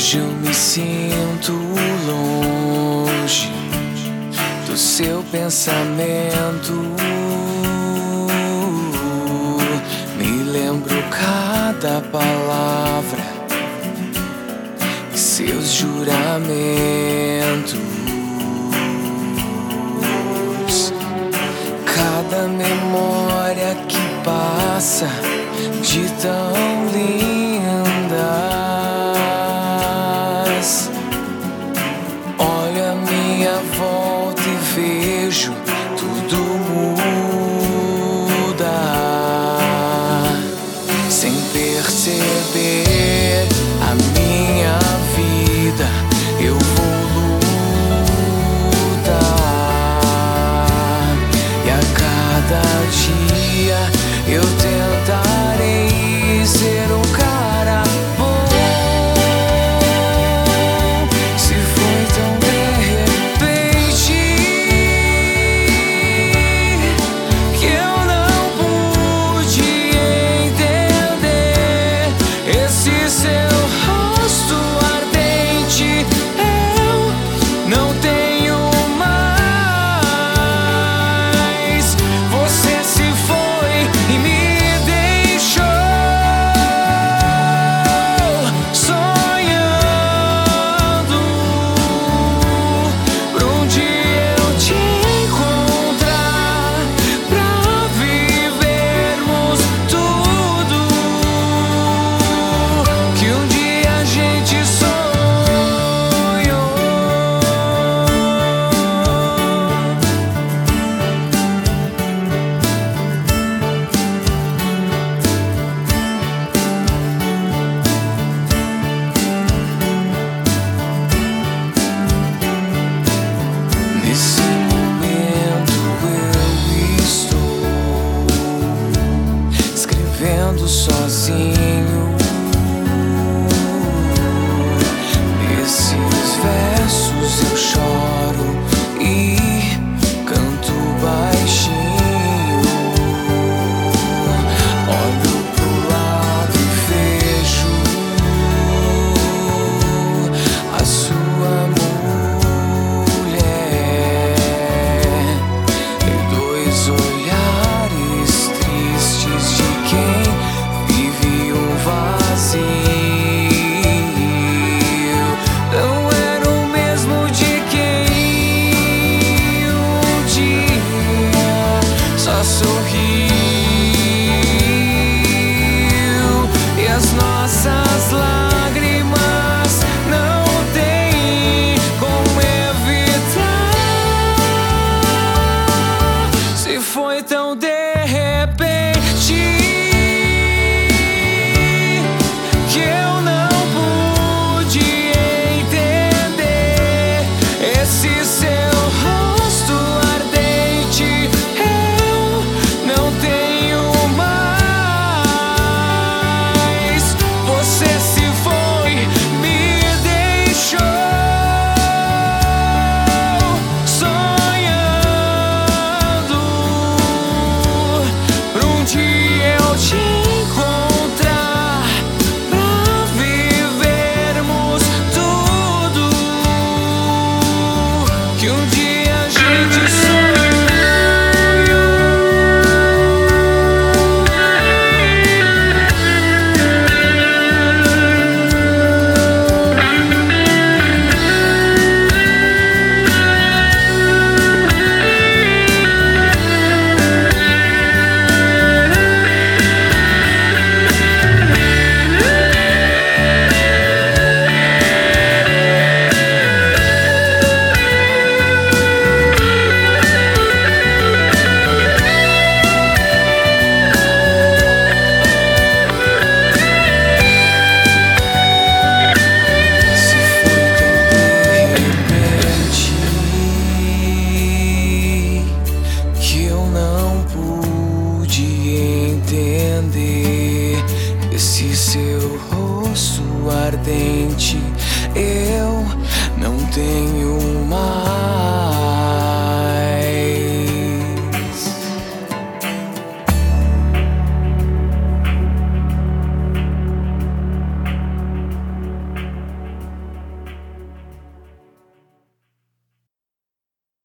Hoje eu me sinto longe do seu pensamento. Me lembro cada palavra e seus juramentos. Cada memória que passa de tão lindas. Olho à minha volta e vejo tudo muda. Sem perceber a minha vida, eu vou lutar. E a cada dia eu tentarei ser um cara bom. Se foi tão de repente que eu não pude entender esse seu rosto ardente, eu não tenho mais. Você se foi e me sozinho. Nesses versos eu choro e canto baixinho. Olho pro lado e vejo a sua mulher e dois olhares tristes de quem não era o mesmo de quem um dia só sorriu. E as nossas lágrimas não tem como evitar. Se foi tão de repente esse seu rosto ardente, eu não tenho mais.